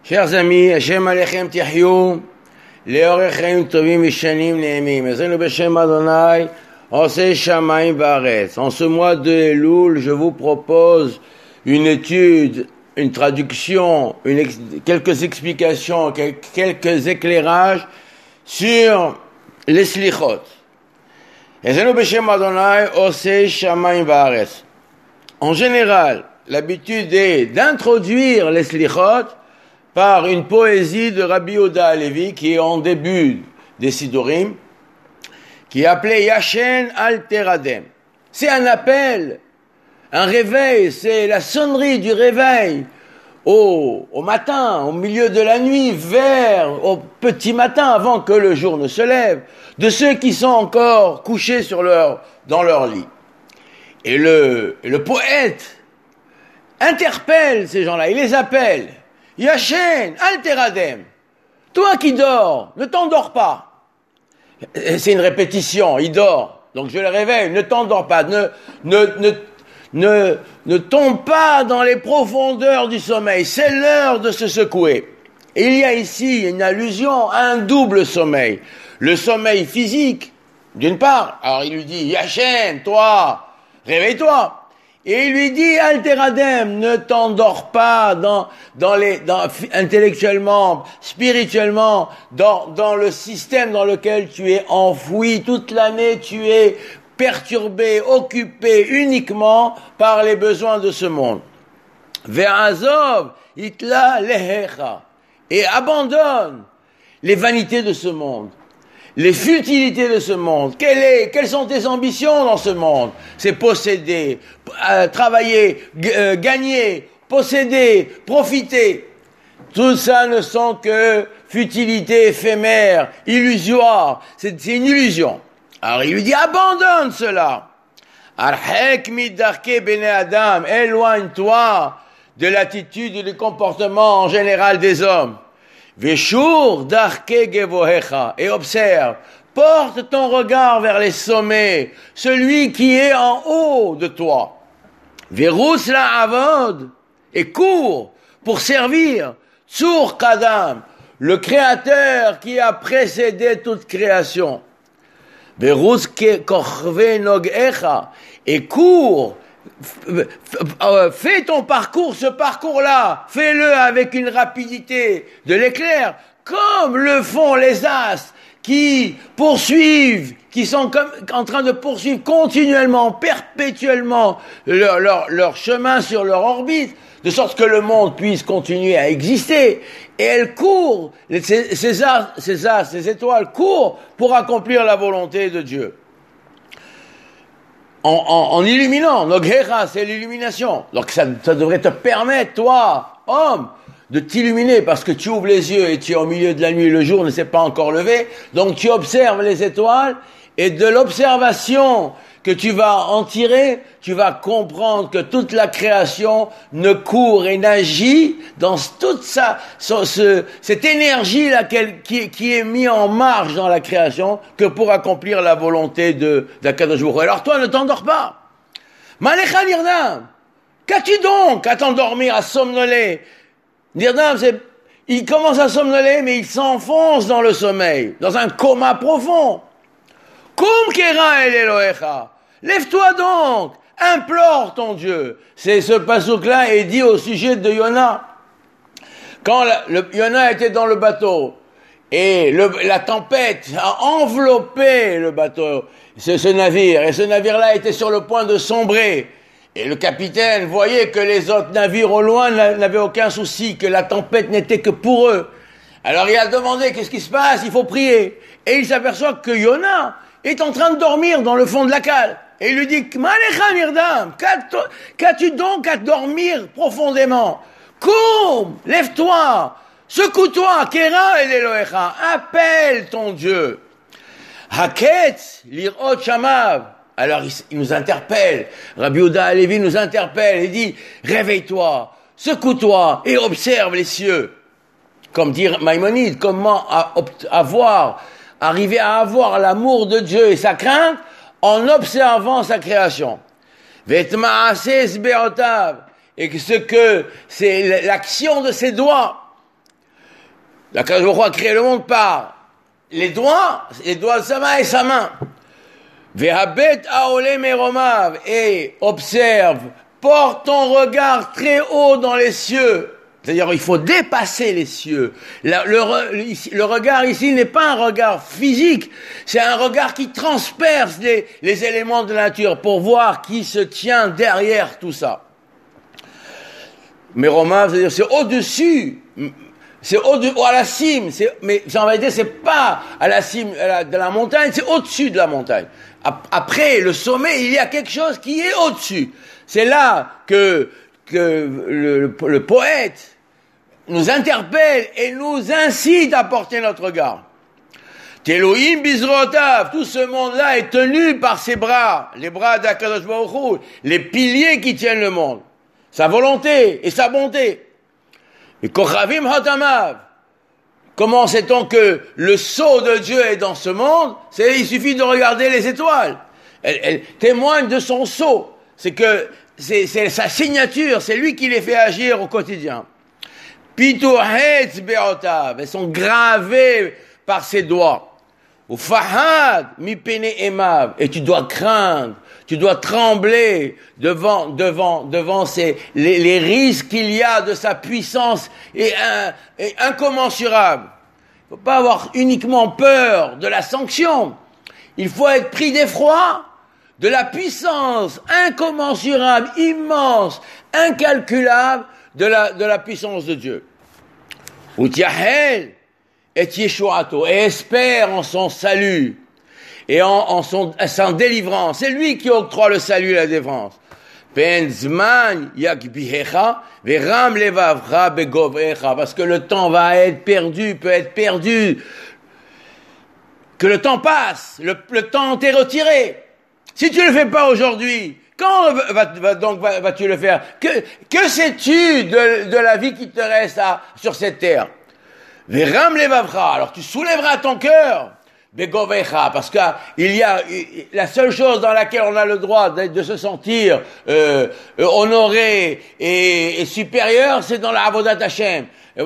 Chers amis, Hashem Alechem Tihyou, Leorech Chaim Tovim Vishanim Neemim, Ezenu Beshem Adonai, Oseh Shamayim Vaaretz. En ce mois de Elul, je vous propose une étude, une traduction, quelques explications, quelques éclairages sur les Slichot. Ezenu Beshem Adonai, Oseh Shamayim Vaaretz. En général, l'habitude est d'introduire les Slichot par une poésie de Rabbi Yehuda Halevi qui est en début des Sidurim, qui est appelée Yashen al Teradem. C'est un appel, un réveil, c'est la sonnerie du réveil au matin, au milieu de la nuit, au petit matin, avant que le jour ne se lève, de ceux qui sont encore couchés dans leur lit. Et le poète interpelle ces gens-là, il les appelle. Yashen, al teradem. Toi qui dors, ne t'endors pas. C'est une répétition, il dort. Donc je le réveille, ne t'endors pas. Ne tombe pas dans les profondeurs du sommeil. C'est l'heure de se secouer. Et il y a ici une allusion à un double sommeil. Le sommeil physique, d'une part. Alors il lui dit, Yashen, toi, réveille-toi. Et il lui dit, Alteradem, ne t'endors pas intellectuellement, spirituellement, dans le système dans lequel tu es enfoui toute l'année, tu es perturbé, occupé uniquement par les besoins de ce monde. Ve'azov, itla lehecha. Et abandonne les vanités de ce monde. Les futilités de ce monde. Quelles sont tes ambitions dans ce monde? C'est posséder, travailler, gagner, posséder, profiter. Tout ça ne sont que futilités éphémères, illusoires. C'est une illusion. Alors il lui dit, abandonne cela. Arhek midarke bene Adam, éloigne-toi de l'attitude et du comportement en général des hommes. Veshur darke gevohecha, et observe, porte ton regard vers les sommets, celui qui est en haut de toi. Verus la avod, et cours pour servir. Tsur kadam, le créateur qui a précédé toute création. Verus korve nogecha, et cours. Fais ton parcours, ce parcours-là, fais-le avec une rapidité de l'éclair, comme le font les astres qui poursuivent, qui sont en train de poursuivre continuellement, perpétuellement leur chemin sur leur orbite, de sorte que le monde puisse continuer à exister. Et elles courent, ces astres, ces étoiles courent pour accomplir la volonté de Dieu. En illuminant, Noghecha, c'est l'illumination. Donc ça devrait te permettre, toi, homme, de t'illuminer parce que tu ouvres les yeux et tu es au milieu de la nuit, le jour ne s'est pas encore levé. Donc tu observes les étoiles et de l'observation que tu vas en tirer, tu vas comprendre que toute la création ne court et n'agit dans toute cette énergie qui est mise en marche dans la création que pour accomplir la volonté d'Akadosh Baruch Hu. Alors toi, ne t'endors pas. Malecha Nirdam, qu'as-tu donc à t'endormir, à somnoler? Nirdam, il commence à somnoler, mais il s'enfonce dans le sommeil, dans un coma profond. Kum kera el Elohecha. Lève-toi donc, implore ton Dieu. C'est ce passouk-là est dit au sujet de Yona. Quand Yona était dans le bateau et la tempête a enveloppé le bateau, ce navire, et ce navire-là était sur le point de sombrer. Et le capitaine voyait que les autres navires au loin n'avaient aucun souci, que la tempête n'était que pour eux. Alors il a demandé qu'est-ce qui se passe, il faut prier. Et il s'aperçoit que Yona est en train de dormir dans le fond de la cale. Et il lui dit, Malecha Nirdam, qu'as-tu donc à dormir profondément? Cours, lève-toi, secoue-toi, Kera el Elohecha, appelle ton Dieu. Haketz lirot shamav. Alors il nous interpelle, Rabbi Yehuda Halevi nous interpelle et dit, réveille-toi, secoue-toi et observe les cieux. Comme dit Maïmonide, comment arriver à avoir l'amour de Dieu et sa crainte en observant sa création. Et que c'est l'action de ses doigts. Akadosh Baruch Hu a créé le monde par les doigts de sa main et sa main. Vehabet aole meromav, et observe, porte ton regard très haut dans les cieux. C'est-à-dire, il faut dépasser les cieux. Le regard ici n'est pas un regard physique, c'est un regard qui transperce les éléments de la nature pour voir qui se tient derrière tout ça. Meromav, c'est-à-dire, c'est au-dessus. C'est à la cime, mais en réalité, c'est pas à la cime de la montagne, c'est au-dessus de la montagne. Après le sommet, il y a quelque chose qui est au-dessus. C'est là que le poète nous interpelle et nous incite à porter notre regard. Telohim bizrotav, tout ce monde-là est tenu par ses bras, les bras d'Akadosh Baruch Hu, les piliers qui tiennent le monde, sa volonté et sa bonté. Et Kochavim Hatamav. Comment sait-on que le sceau de Dieu est dans ce monde? Il suffit de regarder les étoiles. Elles témoignent de son sceau. C'est sa signature, c'est lui qui les fait agir au quotidien. Pituhetz Beotav. Elles sont gravées par ses doigts. Ufahad mipene emav. Et tu dois craindre. Tu dois trembler devant les risques qu'il y a de sa puissance et incommensurable. Il ne faut pas avoir uniquement peur de la sanction. Il faut être pris d'effroi de la puissance incommensurable, immense, incalculable de la puissance de Dieu. Utiahel et Yeshuato, et espère en son salut. Et en sa délivrance. C'est lui qui octroie le salut et la délivrance. Penzman yakbihecha veram levavcha begovrecha. Parce que le temps peut être perdu. Que le temps passe. Le temps t'est retiré. Si tu le fais pas aujourd'hui, quand vas-tu le faire? Que sais-tu de la vie qui te reste sur cette terre? Veram levavcha. Alors tu soulèveras ton cœur. Begovecha, parce qu'il y a la seule chose dans laquelle on a le droit de se sentir honoré et supérieur, c'est dans la Avodat Hashem.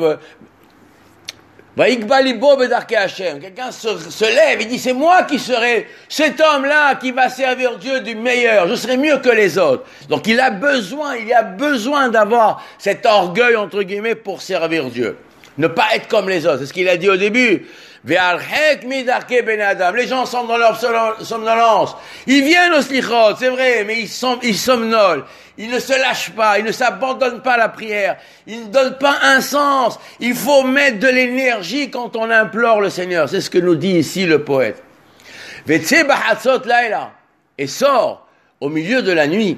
Quelqu'un se lève, il dit c'est moi qui serai cet homme-là qui va servir Dieu du meilleur, je serai mieux que les autres. Donc il y a besoin d'avoir cet orgueil entre guillemets pour servir Dieu. Ne pas être comme les autres, c'est ce qu'il a dit au début. Les gens sont dans leur somnolence. Ils viennent au slichot, c'est vrai, mais ils somnolent. Ils ne se lâchent pas, ils ne s'abandonnent pas à la prière. Ils ne donnent pas un sens. Il faut mettre de l'énergie quand on implore le Seigneur. C'est ce que nous dit ici le poète. Et sort au milieu de la nuit.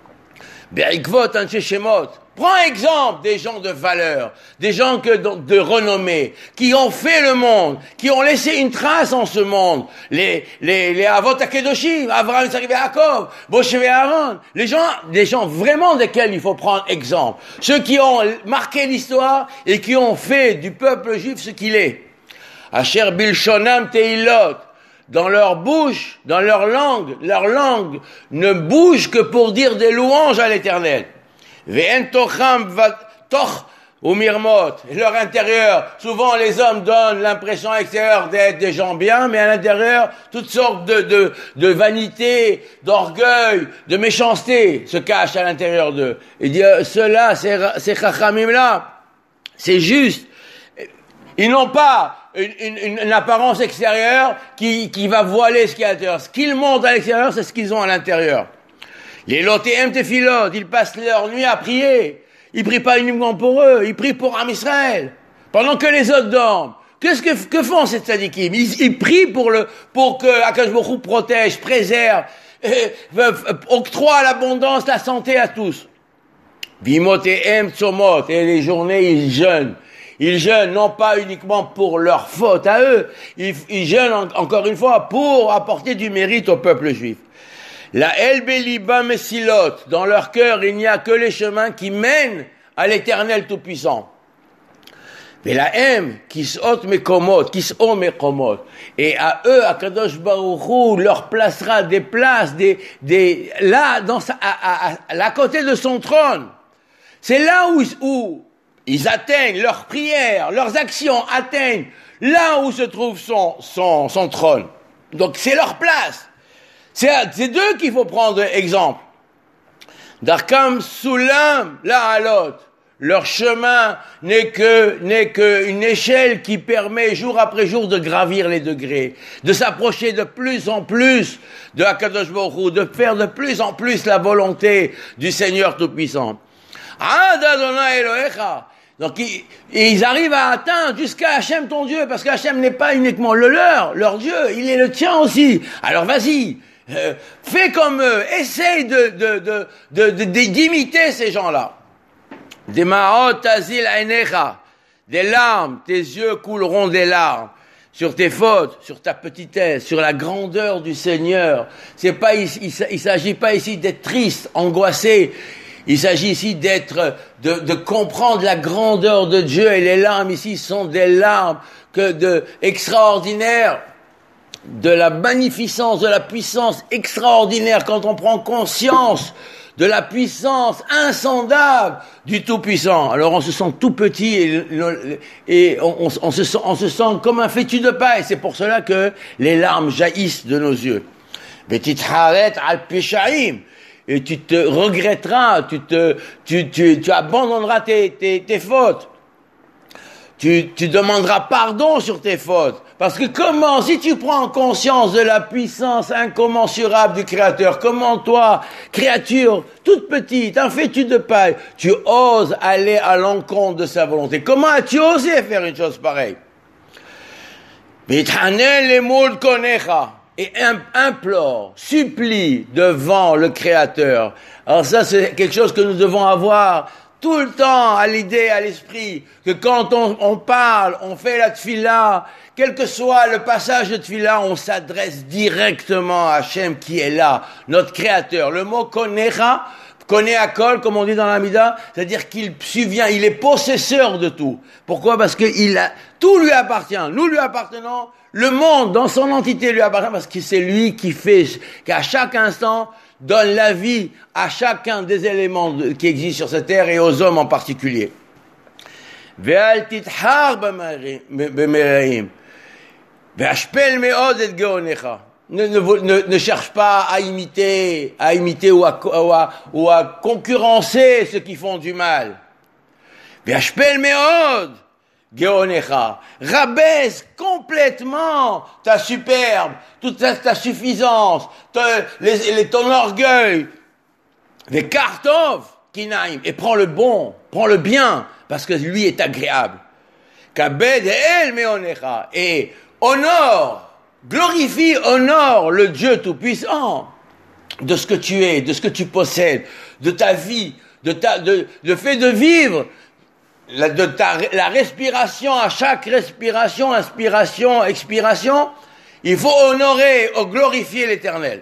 Prends exemple des gens de valeur, des gens de renommée, qui ont fait le monde, qui ont laissé une trace en ce monde. Les Avot HaKedoshim, Avraham, Yitzhak, Yaakov, Moshe et Aaron. Des gens vraiment desquels il faut prendre exemple. Ceux qui ont marqué l'histoire et qui ont fait du peuple juif ce qu'il est. Asher Bilshonam Teilot. Dans leur bouche, dans leur langue ne bouge que pour dire des louanges à l'Éternel. Ve'en tocham toch ou mirmot. Leur intérieur, souvent les hommes donnent l'impression extérieure d'être des gens bien, mais à l'intérieur, toutes sortes de vanité, d'orgueil, de méchanceté se cachent à l'intérieur d'eux. Il dit, ceux-là, ces chachamim-là, c'est juste. Ils n'ont pas une apparence extérieure qui va voiler ce qu'il y a à l'intérieur. Ce qu'ils montrent à l'extérieur, c'est ce qu'ils ont à l'intérieur. Les lotéem tefilot, ils passent leur nuit à prier. Ils prient pas uniquement pour eux, ils prient pour Am Israël. Pendant que les autres dorment. Que font ces tzadikim? Ils prient pour que Akadosh Baruch Hu protège, préserve, octroie l'abondance, la santé à tous. Vimoteem tzomot, et les journées, ils jeûnent. Ils jeûnent non pas uniquement pour leur faute à eux, ils jeûnent encore une fois pour apporter du mérite au peuple juif. La Elbeliba Messilot, dans leur cœur, il n'y a que les chemins qui mènent à l'Éternel Tout-Puissant. Mais la M, Kisot Mekomot, Kiso Mekomot. Et à eux, Akadosh Baruch Hu leur placera des places, là, à côté de son trône. C'est là où ils atteignent leurs prières, leurs actions atteignent là où se trouve son trône. Donc c'est leur place. C'est d'eux qu'il faut prendre exemple. Darkam Sulam la halot. Leur chemin n'est que une échelle qui permet jour après jour de gravir les degrés, de s'approcher de plus en plus de Hakadosh Baruch Hu, de faire de plus en plus la volonté du Seigneur Tout-Puissant. Ad Adonai Elohecha. Donc ils arrivent à atteindre jusqu'à Hachem ton Dieu, parce qu'Hachem n'est pas uniquement leur Dieu, il est le tien aussi. Alors vas-y, fais comme eux, essaye d'imiter ces gens-là. Demaot tazil ainecha, des larmes, tes yeux couleront des larmes sur tes fautes, sur ta petitesse, sur la grandeur du Seigneur. Il s'agit pas ici d'être triste, angoissé. Il s'agit ici de comprendre la grandeur de Dieu, et les larmes ici sont des larmes extraordinaires, de la magnificence, de la puissance extraordinaire quand on prend conscience de la puissance insondable du Tout-Puissant. Alors on se sent tout petit et on se sent comme un fétu de paille. C'est pour cela que les larmes jaillissent de nos yeux. Betitharet al pishaim. Et tu te regretteras, tu abandonneras tes fautes. Tu demanderas pardon sur tes fautes. Parce que si tu prends conscience de la puissance incommensurable du Créateur, comment toi, créature toute petite, un fétu de paille, tu oses aller à l'encontre de sa volonté? Comment as-tu osé faire une chose pareille? Et implore, supplie devant le Créateur. Alors ça, c'est quelque chose que nous devons avoir tout le temps à l'idée, à l'esprit, que quand on parle, on fait la tfila, quel que soit le passage de tfila, on s'adresse directement à Hachem qui est là, notre Créateur. Le mot konecha, connaît à kol, comme on dit dans l'Amida, c'est-à-dire qu'il subvient, il est possesseur de tout. Pourquoi? Parce que tout lui appartient. Nous lui appartenons. Le monde, dans son entité, lui appartient parce que c'est lui qui fait, qu'à chaque instant, donne la vie à chacun des éléments qui existent sur cette terre et aux hommes en particulier. Ve'al tithar b'meraim. Ve'ashpel me'od et geonecha. Ne cherche pas à imiter ou à concurrencer ceux qui font du mal. Ve'ashpel me'od. Geonecha, rabaisse complètement ta superbe, toute ta suffisance, ton orgueil, les kartov kinaim, et prends le bon, prends le bien, parce que lui est agréable. Kabed el meonecha, et glorifie, honore le Dieu Tout-Puissant de ce que tu es, de ce que tu possèdes, de ta vie, le fait de vivre. La respiration, à chaque respiration, inspiration, expiration, il faut honorer, glorifier l'Éternel.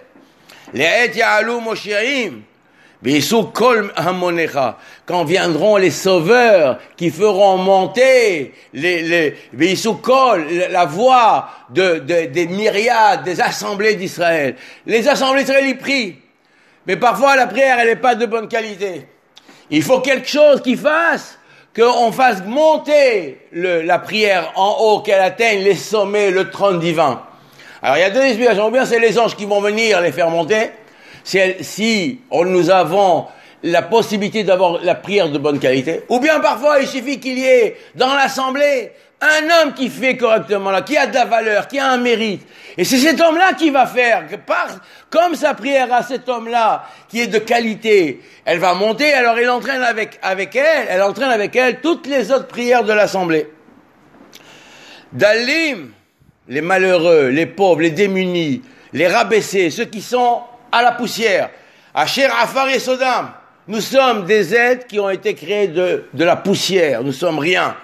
Quand viendront les sauveurs qui feront monter la voix des myriades, des assemblées d'Israël. Les assemblées d'Israël y prient, mais parfois la prière elle n'est pas de bonne qualité. Il faut quelque chose qui fasse qu'on fasse monter la prière en haut, qu'elle atteigne les sommets, le trône divin. Alors il y a deux explications. Ou bien c'est les anges qui vont venir les faire monter, si nous avons la possibilité d'avoir la prière de bonne qualité. Ou bien parfois il suffit qu'il y ait dans l'assemblée un homme qui fait correctement, là, qui a de la valeur, qui a un mérite. Et c'est cet homme-là qui va faire, comme sa prière à cet homme-là, qui est de qualité, elle va monter, alors elle entraîne avec elle toutes les autres prières de l'assemblée. Dalim, les malheureux, les pauvres, les démunis, les rabaissés, ceux qui sont à la poussière. Asher Afar et Sodam. Nous sommes des êtres qui ont été créés de la poussière, nous sommes rien.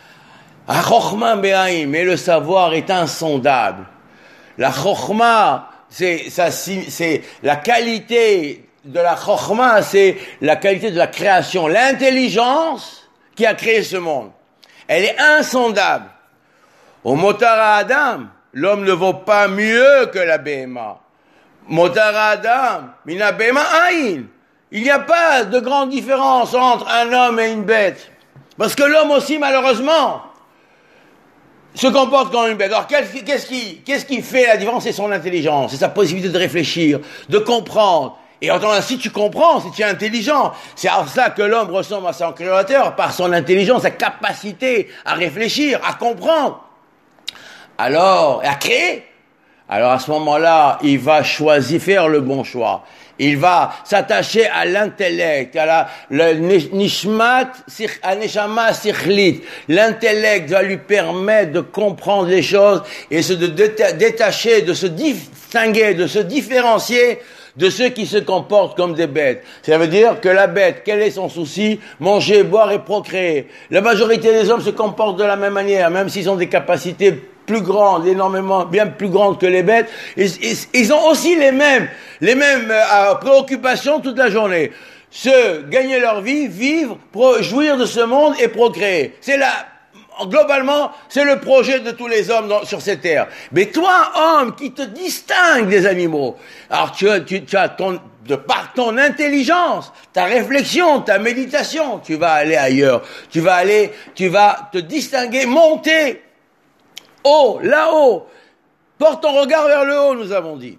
Mais le savoir est insondable. La chokhma, c'est la qualité de la chokhma, c'est la qualité de la création, l'intelligence qui a créé ce monde. Elle est insondable. Au motara Adam, l'homme ne vaut pas mieux que la béma. Motara Adam, mina béma aïn. Il n'y a pas de grande différence entre un homme et une bête. Parce que l'homme aussi, malheureusement, se comporte comme une bête. Alors, qu'est-ce qui fait la différence? C'est son intelligence, c'est sa possibilité de réfléchir, de comprendre. Et entendant, si tu comprends, si tu es intelligent, c'est à ça que l'homme ressemble à son créateur, par son intelligence, sa capacité à réfléchir, à comprendre. Alors, à créer. Alors, à ce moment-là, il va choisir, faire le bon choix. Il va s'attacher à l'intellect, à le nishmat, à neshama sikhlit. L'intellect va lui permettre de comprendre les choses et de détacher, de se distinguer, de se différencier de ceux qui se comportent comme des bêtes. Ça veut dire que la bête, quel est son souci? Manger, boire et procréer. La majorité des hommes se comportent de la même manière, même s'ils ont des capacités plus grandes, énormément, bien plus grandes que les bêtes. Ils ont aussi les mêmes préoccupations toute la journée. Gagner leur vie, vivre, jouir de ce monde et procréer. Globalement, c'est le projet de tous les hommes sur cette terre. Mais toi, homme, qui te distingue des animaux, alors tu as de par ton intelligence, ta réflexion, ta méditation, tu vas aller ailleurs. Tu vas te distinguer, monter haut, là-haut. Porte ton regard vers le haut, nous avons dit.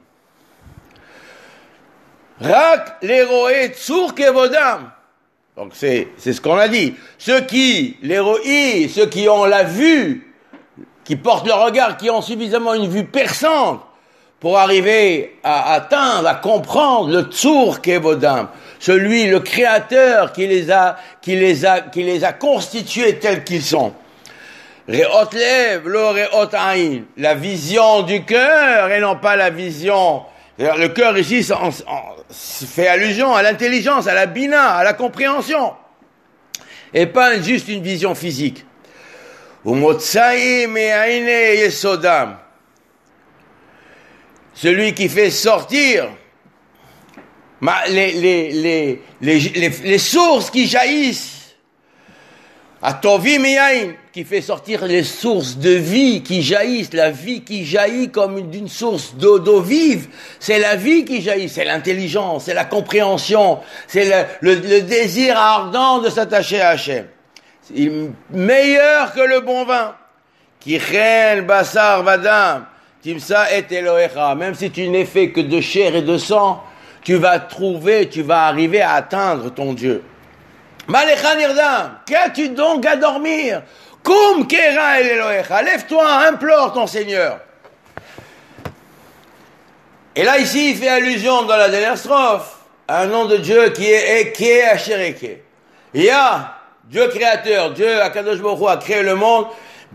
Rak l'héroé tsur kevodam. Donc c'est ce qu'on a dit. Ceux qui ont la vue, qui portent le regard, qui ont suffisamment une vue perçante pour arriver à atteindre, à comprendre le tsur kevodam, celui, le créateur qui les a constitués tels qu'ils sont. Re'ot lev, lo re'ot aïn, la vision du cœur et non pas la vision. Le cœur ici fait allusion à l'intelligence, à la bina, à la compréhension, et pas juste une vision physique. Celui qui fait sortir les sources qui jaillissent, Atovi miyain, qui fait sortir les sources de vie qui jaillissent, la vie qui jaillit comme d'une source d'eau vive, c'est la vie qui jaillit, c'est l'intelligence, c'est la compréhension, c'est le désir ardent de s'attacher à Hachem. C'est meilleur que le bon vin. Kichen basar vadam, timsa et Elohecha. Même si tu n'es fait que de chair et de sang, tu vas arriver à atteindre ton Dieu. Malecha nirdam, qu'as-tu donc à dormir? Kum kera el Elohecha, lève-toi, implore ton Seigneur. Et là, ici, il fait allusion dans la dernière strophe à un nom de Dieu qui est Ashereke. Il y a Dieu créateur, Dieu Akadosh Baruch Hu a créé le monde,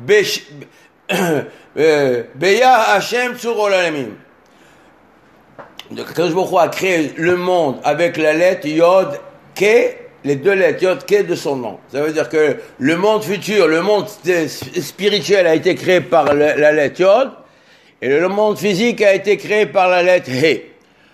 Beya Hashem Tzur Olamim. Akadosh Baruch Hu a créé le monde avec la lettre Yod Ke, les deux lettres Yod Ke de son nom. Ça veut dire que le monde futur, le monde spirituel a été créé par la lettre Yod, et le monde physique a été créé par la lettre He.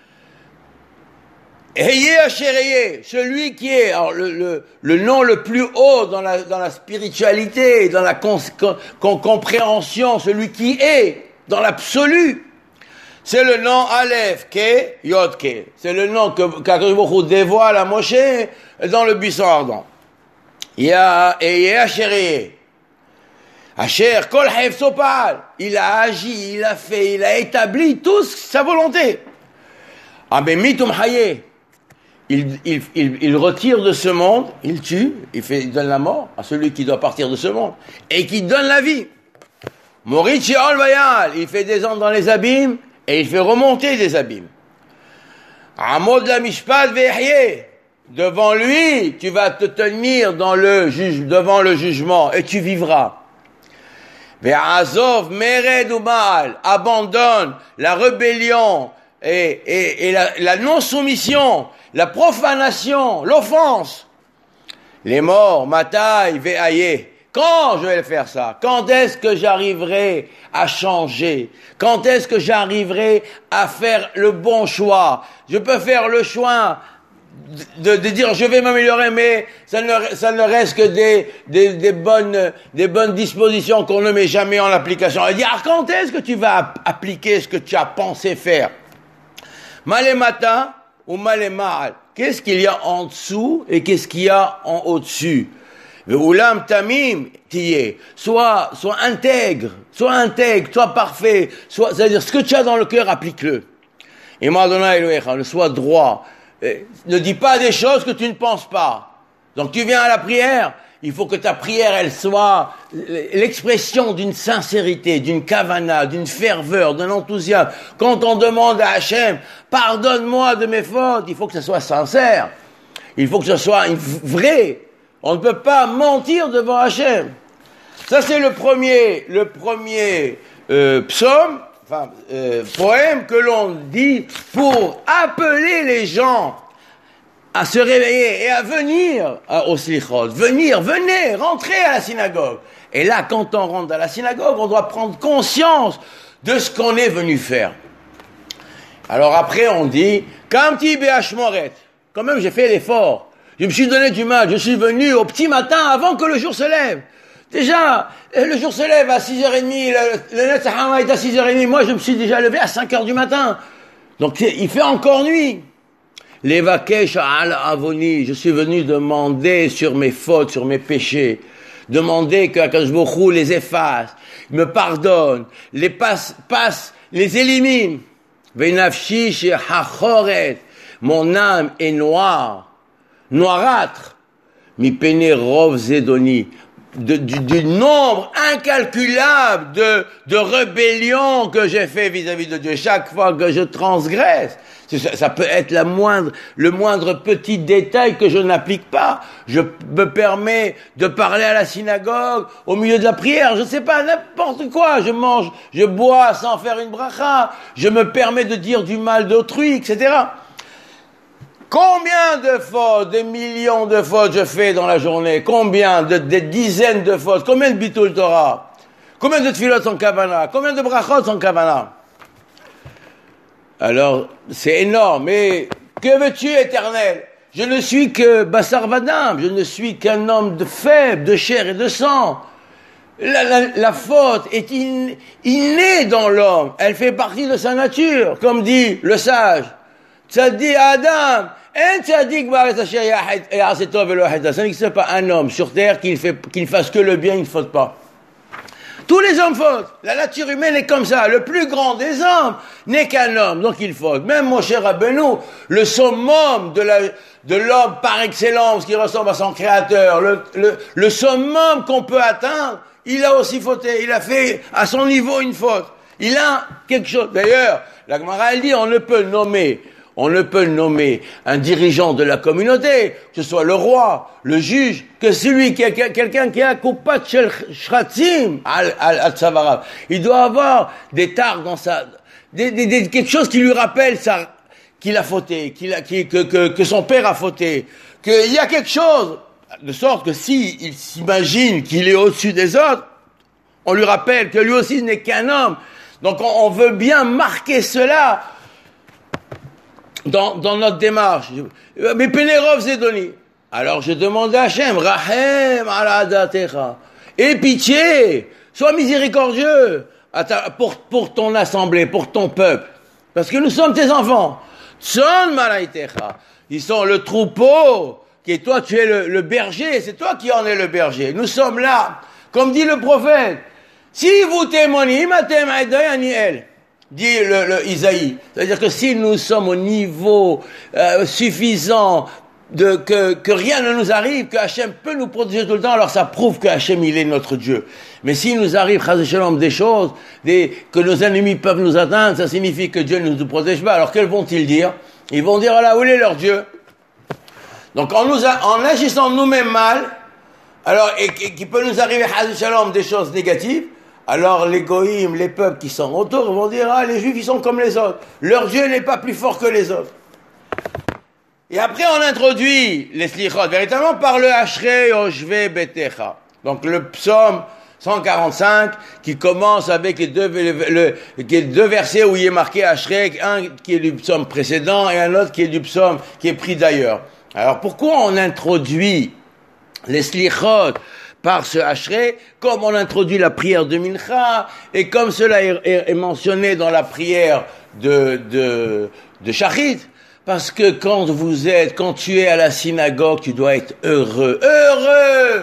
Heye Ashereye, celui qui est, alors le nom le plus haut dans la spiritualité, dans la compréhension, celui qui est dans l'absolu, c'est le nom Aleph Ke Yod Ke. C'est le nom qu'Akadosh Baruch Hu dévoile à Moshe dans le buisson ardent. Heye Ashereye. Asher Kol Hefso Pa'al. Il a agi, il a fait, il a établi tout sa volonté. Abemitum Haye. Il retire de ce monde, il tue, il donne la mort à celui qui doit partir de ce monde, et qui donne la vie. Morichi Ol Vayal, il fait descendre dans les abîmes, et il fait remonter des abîmes. Amod la Mishpat Ve'hyeh, devant lui, tu vas te tenir devant le jugement, et tu vivras. Ve'azov Mered U'Baal, abandonne la rébellion, et la non-soumission, la profanation, l'offense. Les morts, Matai, Ve'aye. Quand je vais faire ça? Quand est-ce que j'arriverai à changer? Quand est-ce que j'arriverai à faire le bon choix? Je peux faire le choix de dire je vais m'améliorer, mais ça ne reste que des bonnes dispositions qu'on ne met jamais en application. Elle dit, quand est-ce que tu vas appliquer ce que tu as pensé faire? Malemata ou malema'al. Qu'est-ce qu'il y a en dessous et qu'est-ce qu'il y a en au-dessus? Ve'ulam tamim tiyeh. Sois intègre, sois parfait, c'est-à-dire ce que tu as dans le cœur, applique-le. Et Adonai Elohecha, sois droit. Ne dis pas des choses que tu ne penses pas. Donc tu viens à la prière, il faut que ta prière, elle soit l'expression d'une sincérité, d'une kavana, d'une ferveur, d'un enthousiasme. Quand on demande à Hachem, pardonne-moi de mes fautes, il faut que ce soit sincère. Il faut que ce soit vrai. On ne peut pas mentir devant Hachem. Ça, c'est le premier psaume, poème que l'on dit pour appeler les gens à se réveiller et à venir au slichot. Venez, rentrez à la synagogue. Et là, quand on rentre à la synagogue, on doit prendre conscience de ce qu'on est venu faire. Alors après, on dit, Kamti be'ashmoret. Quand même, j'ai fait l'effort. Je me suis donné du mal. Je suis venu au petit matin avant que le jour se lève. Déjà, le jour se lève à 6h30, le Netzachama est à 6h30. Moi, je me suis déjà levé à 5h du matin. Donc, il fait encore nuit. Levakesh al avoni, je suis venu demander sur mes fautes, sur mes péchés, demander que Akadosh Baruch Hu les efface, me pardonne, les passe, les élimine. Venafshi shehachoret, mon âme est noire, noirâtre, mi pene rov zedoni, du nombre incalculable de rébellions que j'ai fait vis-à-vis de Dieu. Chaque fois que je transgresse, ça peut être le moindre petit détail que je n'applique pas. Je me permets de parler à la synagogue au milieu de la prière. Je sais pas, n'importe quoi. Je mange, je bois sans faire une bracha. Je me permets de dire du mal d'autrui, etc. Combien de fautes, des millions de fautes je fais dans la journée? Combien des dizaines de fautes? Combien de bitul Torah? Combien de tfilot sans kavana? Combien de brachot sans kavana? Alors, c'est énorme. Mais que veux-tu, Éternel? Je ne suis que Bassar Vadam. Je ne suis qu'un homme de faible, de chair et de sang. La faute est innée dans l'homme. Elle fait partie de sa nature, comme dit le sage. Tzadi Adam, ça n'existe pas un homme sur terre qui ne fasse que le bien, il ne faute pas. Tous les hommes fautent. La nature humaine est comme ça. Le plus grand des hommes n'est qu'un homme, donc il faute. Même mon cher Rabbeinu, le summum de l'homme par excellence qui ressemble à son créateur, le summum qu'on peut atteindre, il a aussi fauté. Il a fait à son niveau une faute. Il a quelque chose. D'ailleurs, la Gemara elle dit, on ne peut nommer un dirigeant de la communauté, que ce soit le roi, le juge, que celui qui est quelqu'un qui a coupat shel shratzim al tzavarav. Il doit avoir des tares dans quelque chose qui lui rappelle qu'il a fauté, que son père a fauté, qu'il y a quelque chose, de sorte que il s'imagine qu'il est au-dessus des autres, on lui rappelle que lui aussi n'est qu'un homme. Donc on veut bien marquer cela dans notre démarche. Mais Pénérov Zedoni. Alors je demande à Hachem, Rahem ala adatecha. Et pitié, sois miséricordieux pour ton assemblée, pour ton peuple. Parce que nous sommes tes enfants. Tson malaitecha. Ils sont le troupeau, qui toi tu es le berger, c'est toi qui en es le berger. Nous sommes là, comme dit le prophète. Si vous témoignez, matem aïdai aniel. Dit le Isaïe. C'est-à-dire que si nous sommes au niveau suffisant que rien ne nous arrive, que Hachem peut nous protéger tout le temps, alors ça prouve que Hachem il est notre Dieu. Mais s'il nous arrive, chas v'shalom, des choses, que nos ennemis peuvent nous atteindre, ça signifie que Dieu ne nous protège pas. Alors quels vont-ils dire? Ils vont dire, là, où est leur Dieu? Donc en agissant nous-mêmes mal, alors, et qui peut nous arriver, chas v'shalom, des choses négatives, alors les goïms, les peuples qui sont autour vont dire, les juifs ils sont comme les autres. Leur Dieu n'est pas plus fort que les autres. Et après on introduit les slichot, véritablement par le Ashrei Yoshvei Betecha. Donc le psaume 145 qui commence avec les deux versets où il est marqué Ashrei, un qui est du psaume précédent et un autre qui est du psaume qui est pris d'ailleurs. Alors pourquoi on introduit les slichot par ce Ashrei, comme on introduit la prière de Mincha, et comme cela est mentionné dans la prière de Shachrit, parce que quand tu es à la synagogue, tu dois être heureux. Heureux!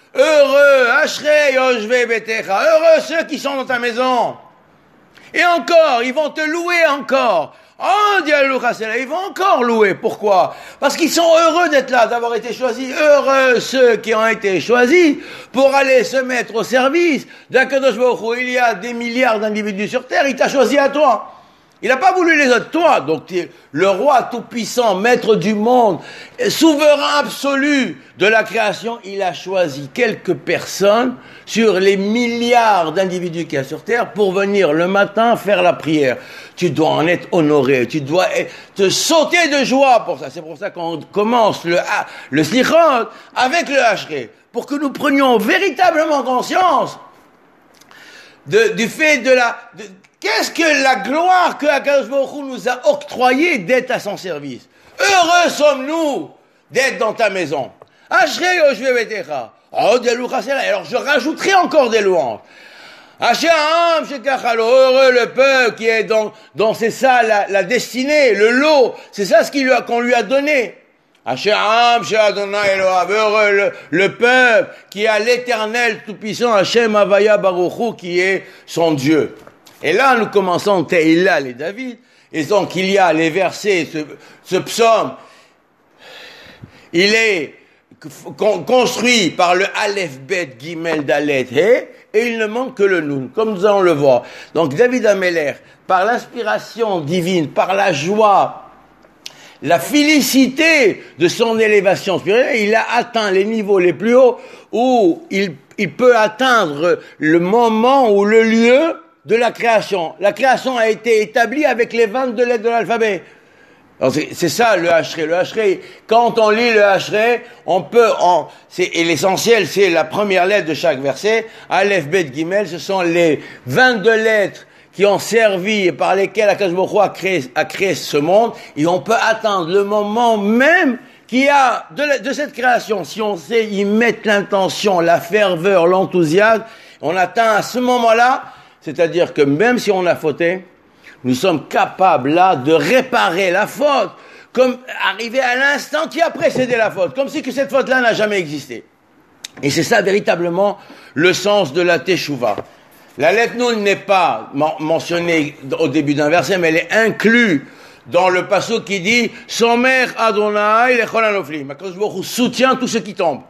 Heureux, Ashrei Yoshvei Betecha, heureux ceux qui sont dans ta maison. Et encore, ils vont te louer encore. Oh, ils vont encore louer. Pourquoi? Parce qu'ils sont heureux d'être là, d'avoir été choisis. Heureux ceux qui ont été choisis pour aller se mettre au service d'Akadosh Baruch Hu. Il y a des milliards d'individus sur terre, il t'a choisi à toi. Il n'a pas voulu les autres, toi. Donc, le roi tout-puissant, maître du monde, souverain absolu de la création, il a choisi quelques personnes sur les milliards d'individus qu'il y a sur terre pour venir le matin faire la prière. Tu dois en être honoré, tu dois te sauter de joie pour ça. C'est pour ça qu'on commence le slichot avec le hachré, pour que nous prenions véritablement conscience du fait qu'est-ce que la gloire que Akadosh Baruch Hu nous a octroyée d'être à son service? Heureux sommes-nous d'être dans ta maison. Ashrei Yoshvei Betecha. Oh, alors je rajouterai encore des louanges. Hachem Shekachalo, heureux le peuple qui est dans c'est ça la destinée, le lot, c'est ça qu'on lui a donné. Hachem Shekadonai Elohav, heureux le peuple qui a l'Éternel Tout-Puissant, Hachem Havaya Baruch Hu, qui est son Dieu. Et là, nous commençons Tehillah et David, et donc il y a les versets, ce psaume, il est construit par le Aleph Bet Gimel Dalet He, et il ne manque que le Nun, comme nous allons le voir. Donc David Ameler, par l'inspiration divine, par la joie, la félicité de son élévation spirituelle, il a atteint les niveaux les plus hauts où il peut atteindre le moment ou le lieu de la création. La création a été établie avec les 22 lettres de l'alphabet. Alors c'est ça le hachré. Le hachré, quand on lit le hachré, et l'essentiel c'est la première lettre de chaque verset, Aleph, Bet, Gimel, ce sont les 22 lettres qui ont servi et par lesquelles Akadosh Baruch Hu a créé ce monde, et on peut atteindre le moment même qu'il y a de cette création. Si on sait y mettre l'intention, la ferveur, l'enthousiasme, on atteint à ce moment-là. C'est-à-dire que même si on a fauté, nous sommes capables là de réparer la faute, comme arriver à l'instant qui a précédé la faute, comme si que cette faute-là n'a jamais existé. Et c'est ça véritablement le sens de la Teshuvah. La lettre Nun n'est pas mentionnée au début d'un verset, mais elle est inclue dans le passage qui dit « Somer Adonai lechol hanoflim » Akadosh Baruch Hu soutient tous ceux qui tombent.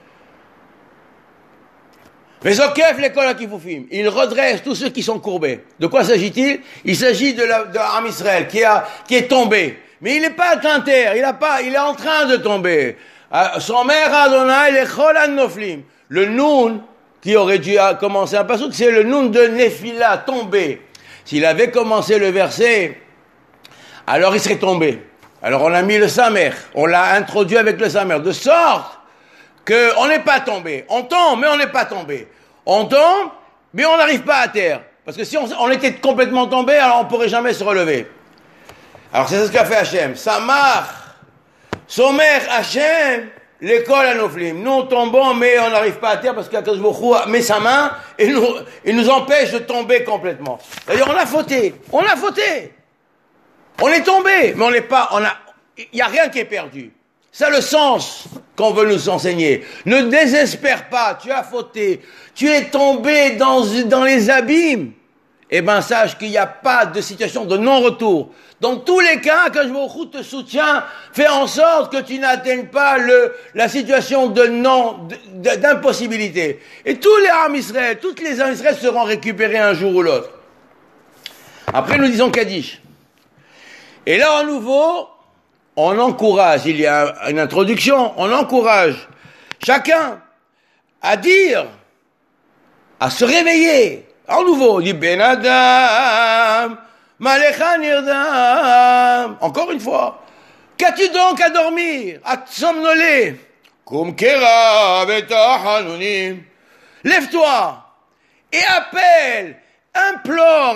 Il redresse tous ceux qui sont courbés. De quoi s'agit-il? Il s'agit de Am Israël qui est tombé. Mais il n'est pas atteint terre, il est en train de tomber. Somer Adonai lechol hanoflim. Le Nun, qui aurait dû commencer un passage, c'est le Nun de Nephila, tombé. S'il avait commencé le verset, alors il serait tombé. Alors on a mis le Samer, on l'a introduit avec le Samer, de sorte qu'on n'est pas tombé. On tombe, mais on n'est pas tombé. On tombe, mais on n'arrive pas à terre. Parce que si on était complètement tombé, alors on ne pourrait jamais se relever. Alors c'est ce qu'a fait Hachem. Samar, Somer Hachem, l'école à nos flims. Nous tombons, mais on n'arrive pas à terre parce qu'Akadosh Baruch Hu met sa main et nous empêche de tomber complètement. D'ailleurs, on a fauté. On est tombé, mais il n'y a rien qui est perdu. C'est le sens qu'on veut nous enseigner. Ne désespère pas, tu as fauté, tu es tombé dans les abîmes. Eh bien, sache qu'il n'y a pas de situation de non-retour. Dans tous les cas, quand je vous te soutient, fais en sorte que tu n'atteignes pas la situation d'impossibilité. Et tous les âmes Israël, toutes les âmes Israël seront récupérées un jour ou l'autre. Après, nous disons Kaddish. Et là, à nouveau, on encourage, il y a une introduction, on encourage chacun à dire, à se réveiller. À nouveau, dit Ben Adam, Malecha Nirdam. Encore une fois, qu'as-tu donc à dormir, à te somnoler? Kum kera betachanunim. Lève-toi et appelle. Implore,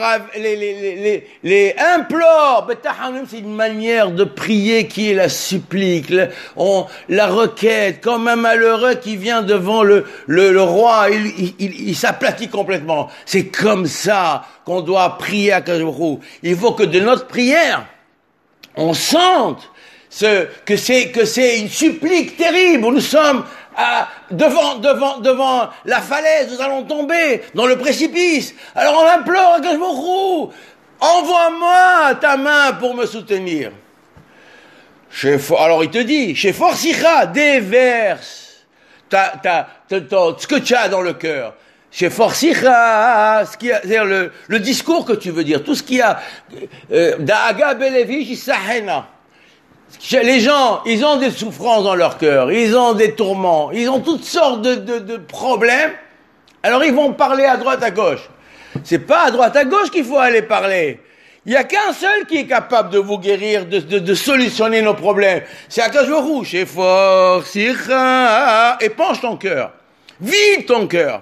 implore, c'est une manière de prier qui est la supplique, la requête, comme un malheureux qui vient devant le roi, il s'aplatit complètement. C'est comme ça qu'on doit prier à Akadosh Baruch Hu. Il faut que de notre prière, on sente que c'est une supplique terrible, où nous sommes devant la falaise, nous allons tomber dans le précipice. Alors on implore à Akadosh Baruch Hu, envoie-moi ta main pour me soutenir. Alors il te dit, chez Forsicha, déverse ce que tu as dans le cœur. Chez Forsicha, c'est-à-dire le discours que tu veux dire, tout ce qu'il y a, Da'aga Belevish Isahena. Les gens, ils ont des souffrances dans leur cœur, ils ont des tourments, ils ont toutes sortes de problèmes. Alors ils vont parler à droite, à gauche. C'est pas à droite, à gauche qu'il faut aller parler. Il y a qu'un seul qui est capable de vous guérir, de solutionner nos problèmes. C'est Akadosh Baruch Hu. Chez Forsicha, épanche ton cœur, vide ton cœur.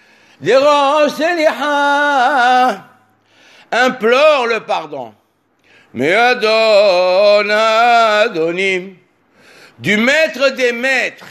Implore le pardon. Mais Adonim, du maître des maîtres,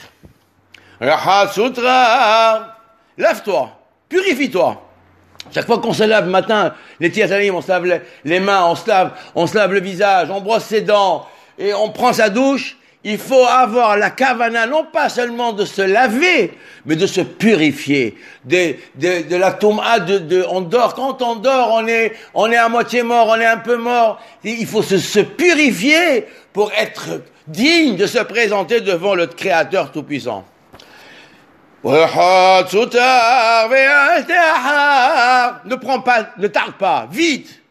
lave-toi, purifie-toi. Chaque fois qu'on se lave le matin, les tiatalim, on se lave les mains, on se lave le visage, on brosse ses dents et on prend sa douche. Il faut avoir la kavana, non pas seulement de se laver, mais de se purifier. De la touma, on dort. Quand on dort, on est à moitié mort, on est un peu mort. Il faut se purifier pour être digne de se présenter devant le Créateur Tout-Puissant. Ne tarde pas, vite.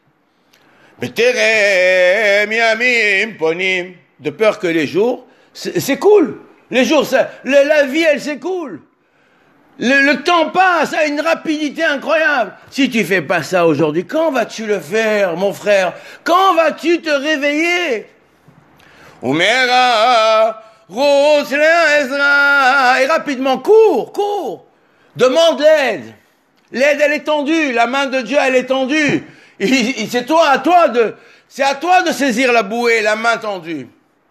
De peur que les jours s'écoulent. Les jours, la vie, elle s'écoule. Le temps passe à une rapidité incroyable. Si tu fais pas ça aujourd'hui, quand vas-tu le faire, mon frère? Quand vas-tu te réveiller? Et rapidement, cours. Demande l'aide. L'aide, elle est tendue. La main de Dieu, elle est tendue. C'est à toi de saisir la bouée, la main tendue.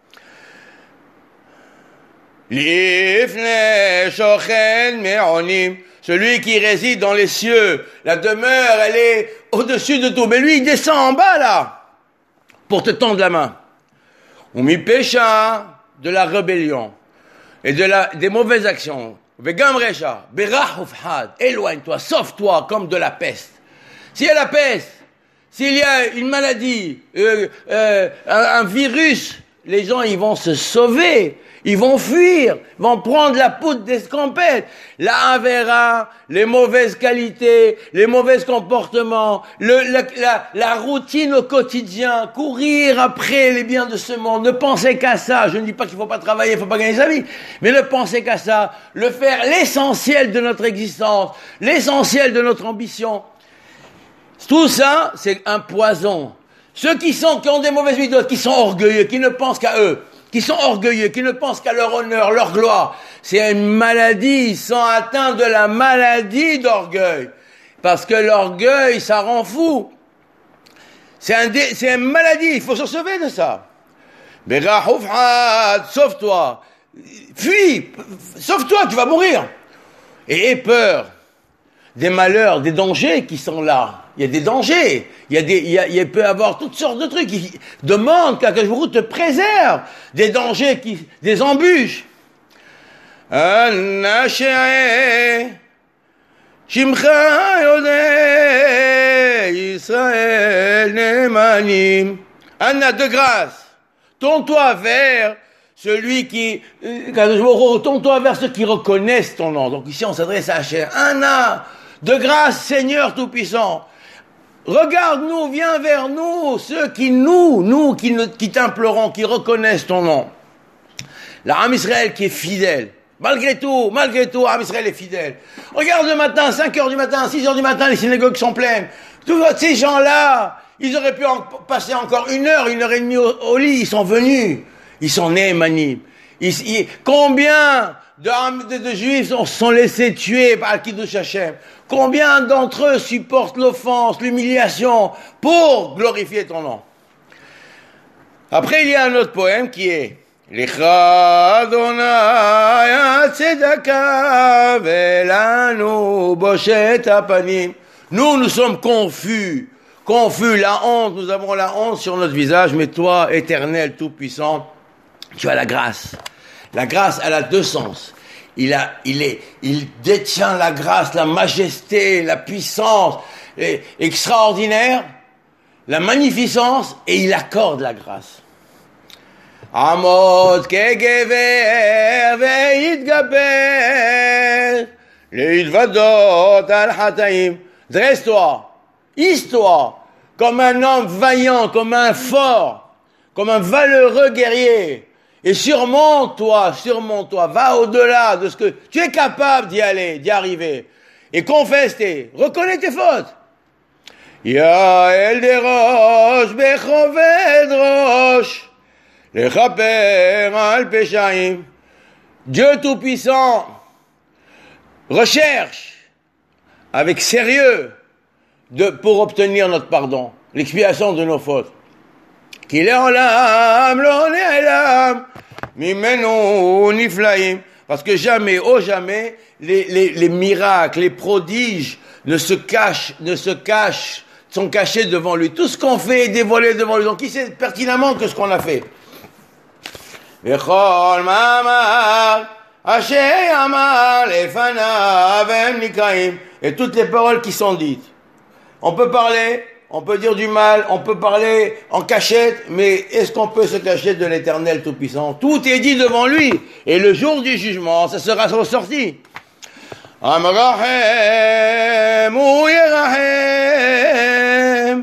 Celui qui réside dans les cieux, la demeure, elle est au-dessus de tout. Mais lui, il descend en bas, là, pour te tendre la main. On m'y pécha de la rébellion et des mauvaises actions. Éloigne-toi, sauve-toi comme de la peste. S'il y a la peste, s'il y a une maladie, un virus, les gens, ils vont se sauver. Ils vont fuir, vont prendre la poudre d'escampette. La avéra, les mauvaises qualités, les mauvais comportements, la routine au quotidien, courir après les biens de ce monde, ne penser qu'à ça. Je ne dis pas qu'il ne faut pas travailler, il ne faut pas gagner sa vie, mais ne penser qu'à ça, le faire l'essentiel de notre existence, l'essentiel de notre ambition. Tout ça, c'est un poison. Ceux qui ont des mauvaises méthodes, qui sont orgueilleux, qui ne pensent qu'à eux, qui sont orgueilleux, qui ne pensent qu'à leur honneur, leur gloire. C'est une maladie, ils sont atteints de la maladie d'orgueil. Parce que l'orgueil, ça rend fou. C'est une maladie, il faut se sauver de ça. Sauve-toi. Fuis, sauve-toi, tu vas mourir. Et aie peur des malheurs, des dangers qui sont là. Il y a des dangers, il peut y avoir toutes sortes de trucs. Il demande qu'Akadosh Baruch Hu te préserve des dangers, des embûches. Anna de grâce, tourne-toi vers celui qui, tourne-toi vers ceux qui reconnaissent ton nom. Donc ici on s'adresse à Hachem. Anna, de grâce, Seigneur Tout-Puissant. Regarde-nous, viens vers nous, ceux qui qui t'implorons, qui reconnaissent ton nom. L'Am Israël qui est fidèle. Malgré tout, Am Israël est fidèle. Regarde le matin, 5h du matin, 6h du matin, les synagogues sont pleines. Tous ces gens-là, ils auraient pu passer encore 1h et demie au lit, ils sont venus. Ils sont nés Manim. Combien de Juifs se sont laissés tuer par Al-Kiddush Hashem? Combien d'entre eux supportent l'offense, l'humiliation pour glorifier ton nom? Après, il y a un autre poème qui est Lecha Adonai Tzedaka velanu boshet hapanim. Nous sommes confus, la honte, nous avons la honte sur notre visage, mais toi, Éternel, Tout-Puissant, tu as la grâce. La grâce, elle a deux sens. il détient la grâce, la majesté, la puissance extraordinaire, la magnificence, et il accorde la grâce. Amod kegever veitgaber leitvadot al hataim. Dresse-toi, hisse-toi, comme un homme vaillant, comme un fort, comme un valeureux guerrier. Et surmonte-toi, va au-delà de ce que tu es capable d'y arriver. Et reconnais tes fautes. Yael derosh bechoved rosh, lechaper al peshaim. Dieu Tout-Puissant recherche avec sérieux pour obtenir notre pardon, l'expiation de nos fautes. Ki le'olam lo ne'elam mimenu niflaim. Parce que jamais, jamais, les miracles, les prodiges sont cachés devant lui. Tout ce qu'on fait est dévoilé devant lui. Donc il sait pertinemment que ce qu'on a fait. Vechol ma'amar asher amar lefanav v'hem nikraim. Et toutes les paroles qui sont dites. On peut parler, on peut dire du mal, on peut parler en cachette, mais est-ce qu'on peut se cacher de l'Éternel Tout-Puissant? Tout est dit devant lui. Et le jour du jugement, ça sera ressorti. Amrahem ou Yerahem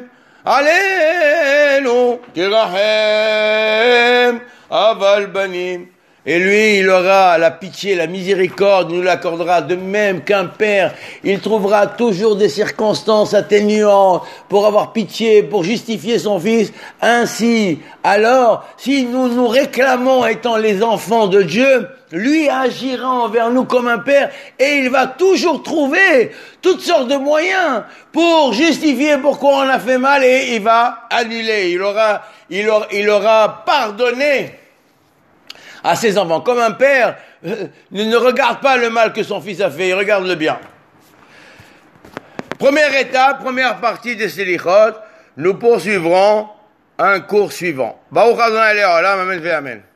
Alenu Kirahem Aval Banim. Et lui, il aura la pitié, la miséricorde, il nous l'accordera de même qu'un père. Il trouvera toujours des circonstances atténuantes pour avoir pitié, pour justifier son fils. Ainsi, alors, si nous nous réclamons étant les enfants de Dieu, lui agira envers nous comme un père et il va toujours trouver toutes sortes de moyens pour justifier pourquoi on a fait mal et il va annuler. Il aura pardonné à ses enfants. Comme un père ne regarde pas le mal que son fils a fait, il regarde le bien. Première étape, première partie des Selichot, nous poursuivrons un cours suivant. Baruch Adonai Le'olam, amen ve amen.